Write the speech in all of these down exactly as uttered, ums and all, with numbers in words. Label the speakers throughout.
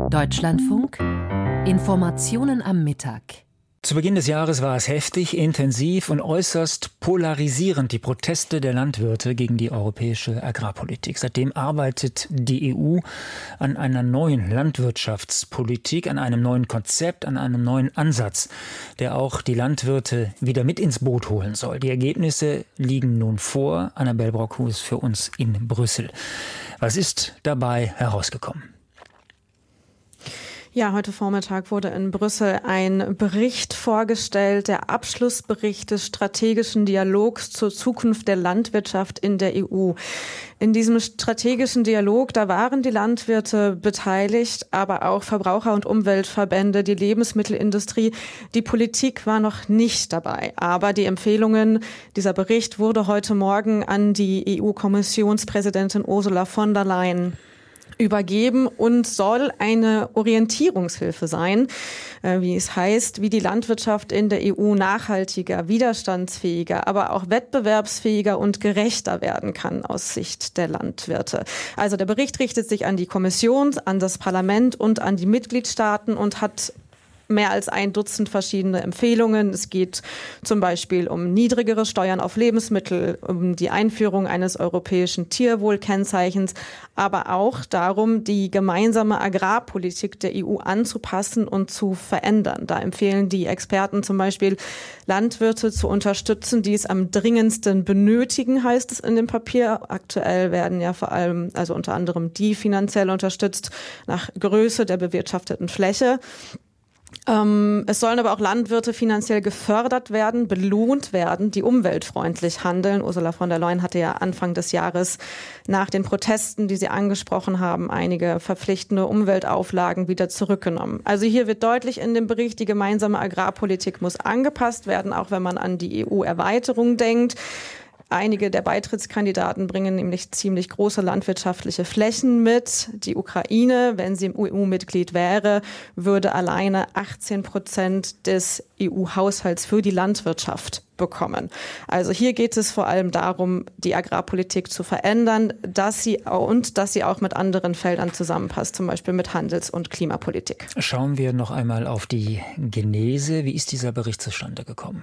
Speaker 1: Deutschlandfunk. Informationen am Mittag.
Speaker 2: Zu Beginn des Jahres war es heftig, intensiv und äußerst polarisierend, die Proteste der Landwirte gegen die europäische Agrarpolitik. Seitdem arbeitet die E U an einer neuen Landwirtschaftspolitik, an einem neuen Konzept, an einem neuen Ansatz, der auch die Landwirte wieder mit ins Boot holen soll. Die Ergebnisse liegen nun vor. Annabel Brockhus für uns in Brüssel. Was ist dabei herausgekommen?
Speaker 3: Ja, heute Vormittag wurde in Brüssel ein Bericht vorgestellt, der Abschlussbericht des strategischen Dialogs zur Zukunft der Landwirtschaft in der E U. In diesem strategischen Dialog, da waren die Landwirte beteiligt, aber auch Verbraucher- und Umweltverbände, die Lebensmittelindustrie. Die Politik war noch nicht dabei. Aber die Empfehlungen, dieser Bericht wurde heute Morgen an die E U-Kommissionspräsidentin Ursula von der Leyen übergeben und soll eine Orientierungshilfe sein, wie es heißt, wie die Landwirtschaft in der E U nachhaltiger, widerstandsfähiger, aber auch wettbewerbsfähiger und gerechter werden kann aus Sicht der Landwirte. Also der Bericht richtet sich an die Kommission, an das Parlament und an die Mitgliedstaaten und hat mehr als ein Dutzend verschiedene Empfehlungen. Es geht zum Beispiel um niedrigere Steuern auf Lebensmittel, um die Einführung eines europäischen Tierwohlkennzeichens, aber auch darum, die gemeinsame Agrarpolitik der E U anzupassen und zu verändern. Da empfehlen die Experten zum Beispiel, Landwirte zu unterstützen, die es am dringendsten benötigen, heißt es in dem Papier. Aktuell werden ja vor allem, also unter anderem die finanziell unterstützt nach Größe der bewirtschafteten Fläche. Ähm, es sollen aber auch Landwirte finanziell gefördert werden, belohnt werden, die umweltfreundlich handeln. Ursula von der Leyen hatte ja Anfang des Jahres nach den Protesten, die Sie angesprochen haben, einige verpflichtende Umweltauflagen wieder zurückgenommen. Also hier wird deutlich in dem Bericht, die gemeinsame Agrarpolitik muss angepasst werden, auch wenn man an die E U-Erweiterung denkt. Einige der Beitrittskandidaten bringen nämlich ziemlich große landwirtschaftliche Flächen mit. Die Ukraine, wenn sie im E U-Mitglied wäre, würde alleine achtzehn Prozent des E U-Haushalts für die Landwirtschaft bekommen. Also hier geht es vor allem darum, die Agrarpolitik zu verändern, dass sie und dass sie auch mit anderen Feldern zusammenpasst, zum Beispiel mit Handels- und Klimapolitik.
Speaker 2: Schauen wir noch einmal auf die Genese. Wie ist dieser Bericht zustande gekommen?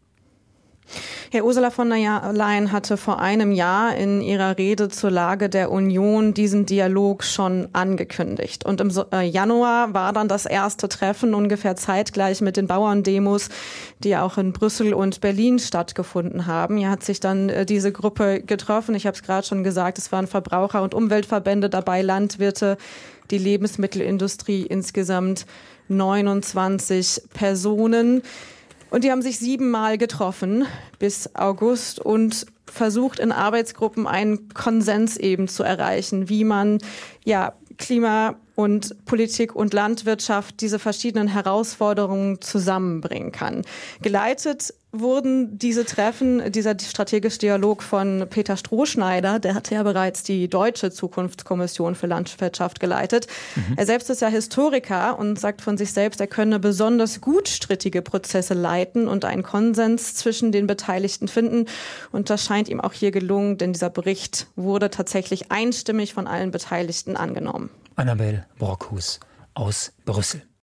Speaker 3: Herr Ursula von der Leyen hatte vor einem Jahr in ihrer Rede zur Lage der Union diesen Dialog schon angekündigt. Und im Januar war dann das erste Treffen ungefähr zeitgleich mit den Bauerndemos, die auch in Brüssel und Berlin stattgefunden haben. Hier hat sich dann diese Gruppe getroffen. Ich habe es gerade schon gesagt, es waren Verbraucher- und Umweltverbände dabei, Landwirte, die Lebensmittelindustrie, insgesamt neunundzwanzig Personen. Und die haben sich siebenmal getroffen bis August und versucht in Arbeitsgruppen einen Konsens eben zu erreichen, wie man ja Klima und Politik und Landwirtschaft, diese verschiedenen Herausforderungen zusammenbringen kann. Geleitet wurden diese Treffen, dieser strategische Dialog von Peter Strohschneider, der hatte ja bereits die Deutsche Zukunftskommission für Landwirtschaft geleitet. Mhm. Er selbst ist ja Historiker und sagt von sich selbst, er könne besonders gut strittige Prozesse leiten und einen Konsens zwischen den Beteiligten finden. Und das scheint ihm auch hier gelungen, denn dieser Bericht wurde tatsächlich einstimmig von allen Beteiligten angenommen.
Speaker 2: Annabel Brockhus aus Brüssel.